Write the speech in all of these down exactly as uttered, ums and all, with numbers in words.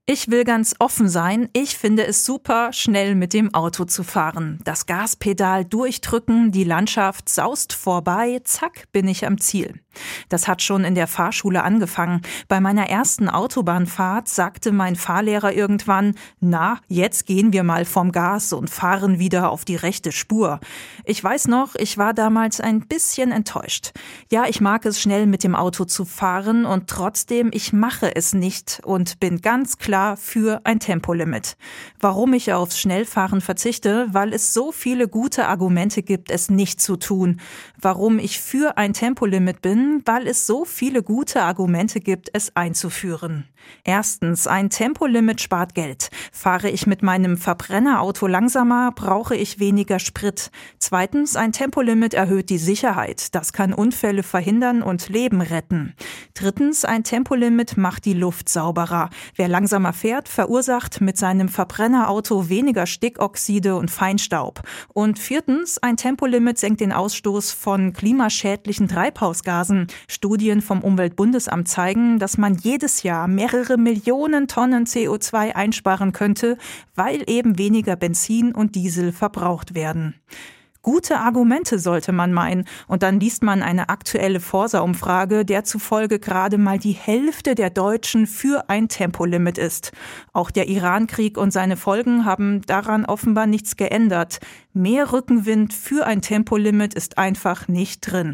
Ich will ganz offen sein, ich finde es super, schnell mit dem Auto zu fahren. Das Gaspedal durchdrücken, die Landschaft saust vorbei, zack, bin ich am Ziel. Das hat schon in der Fahrschule angefangen. Bei meiner ersten Autobahnfahrt sagte mein Fahrlehrer irgendwann, na, jetzt gehen wir mal vom Gas und fahren wieder auf die rechte Spur. Ich weiß noch, ich war damals ein bisschen enttäuscht. Ja, ich mag es, schnell mit dem Auto zu fahren und trotzdem, ich mache es nicht und bin ganz klar für ein Tempolimit. Warum ich aufs Schnellfahren verzichte? Weil es so viele gute Argumente gibt, es nicht zu tun. Warum ich für ein Tempolimit bin? Weil es so viele gute Argumente gibt, es einzuführen. Erstens, ein Tempolimit spart Geld. Fahre ich mit meinem Verbrennerauto langsamer, brauche ich weniger Sprit. Zweitens, ein Tempolimit erhöht die Sicherheit. Das kann Unfälle verhindern und Leben retten. Drittens, ein Tempolimit macht die Luft sauberer. Wer langsamer fährt, verursacht mit seinem Verbrennerauto weniger Stickoxide und Feinstaub. Und viertens, ein Tempolimit senkt den Ausstoß von klimaschädlichen Treibhausgasen. Studien vom Umweltbundesamt zeigen, dass man jedes Jahr mehrere Millionen Tonnen C O zwei einsparen könnte, weil eben weniger Benzin und Diesel verbraucht werden. Gute Argumente sollte man meinen. Und dann liest man eine aktuelle Forsa-Umfrage, der zufolge gerade mal die Hälfte der Deutschen für ein Tempolimit ist. Auch der Iran-Krieg und seine Folgen haben daran offenbar nichts geändert. Mehr Rückenwind für ein Tempolimit ist einfach nicht drin.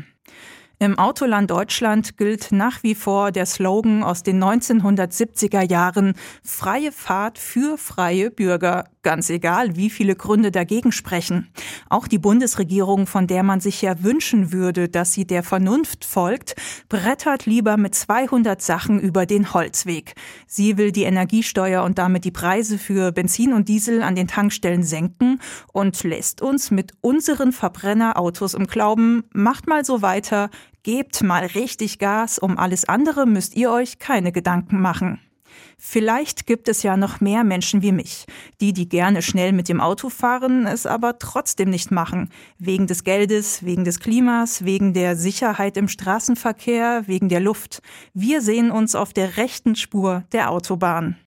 Im Autoland Deutschland gilt nach wie vor der Slogan aus den neunzehnhundertsiebziger Jahren: Freie Fahrt für freie Bürger. Ganz egal, wie viele Gründe dagegen sprechen. Auch die Bundesregierung, von der man sich ja wünschen würde, dass sie der Vernunft folgt, brettert lieber mit zweihundert Sachen über den Holzweg. Sie will die Energiesteuer und damit die Preise für Benzin und Diesel an den Tankstellen senken und lässt uns mit unseren Verbrennerautos im Glauben, macht mal so weiter, gebt mal richtig Gas, um alles andere müsst ihr euch keine Gedanken machen. Vielleicht gibt es ja noch mehr Menschen wie mich, die, die gerne schnell mit dem Auto fahren, es aber trotzdem nicht machen. Wegen des Geldes, wegen des Klimas, wegen der Sicherheit im Straßenverkehr, wegen der Luft. Wir sehen uns auf der rechten Spur der Autobahn.